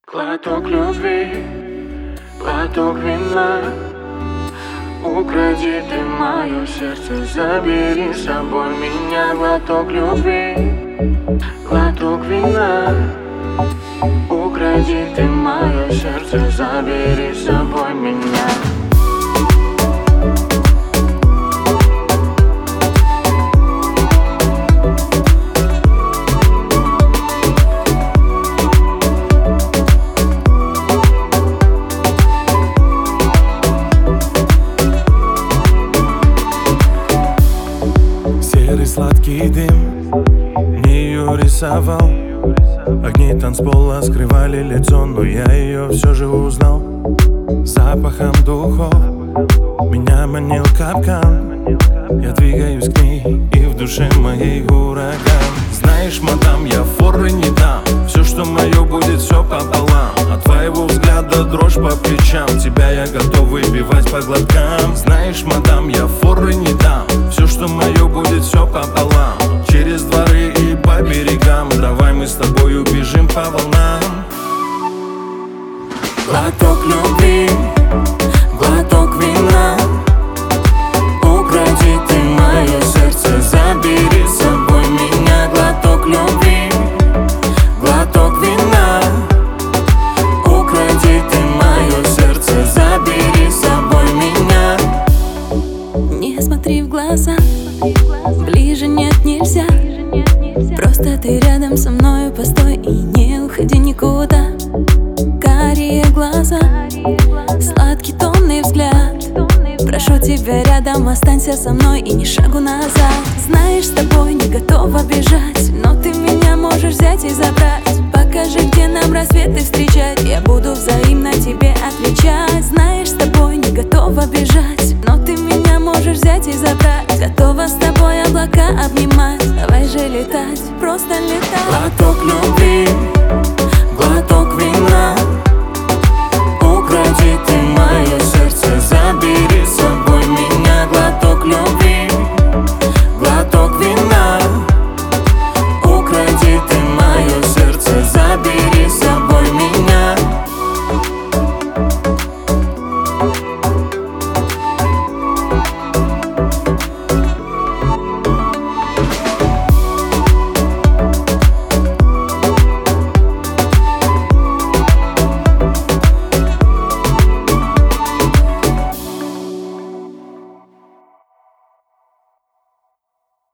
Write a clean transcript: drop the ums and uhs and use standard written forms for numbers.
Глоток любви, глоток вина. Укради ты мое сердце, забери с собой меня. Глоток любви, глоток вина. Укради ты мое сердце, забери с собой меня. Серый сладкий дым мне ее рисовал. Огни танцпола скрывали лицо, но я ее все же узнал. Запахом духов меня манил капкан. Я двигаюсь к ней, и в душе моей ураган. Знаешь, мадам, я форы не дам. Все, что мое, будет все пополам. От твоего взгляда дрожь по плечам. Тебя я готов выбивать по глоткам. Знаешь, мадам, я форы не дам. Все, что мое, будет все пополам. Через дворы и по берегам. Давай мы с тобой убежим по волнам. Глоток любви, глоток вина. Укради ты мое сердце, забери с собой меня. Глоток любви, глоток вина. Укради ты мое сердце, забери с собой меня. Не смотри в глаза, ближе нет, нельзя. Просто ты рядом со мною, постой и не уходи никуда. Карие глаза, сладкий томный взгляд. Прошу тебя рядом, останься со мной и ни шагу назад. Знаешь, с тобой не готова бежать, но ты меня можешь взять и забрать. Покажи, где нам рассветы встречать, я буду взаимно тебе отвечать. Знаешь, с тобой не готова бежать, но ты меня можешь взять и забрать. Готова с тобой облака обнимать, давай же летать, просто летать. Глоток любви.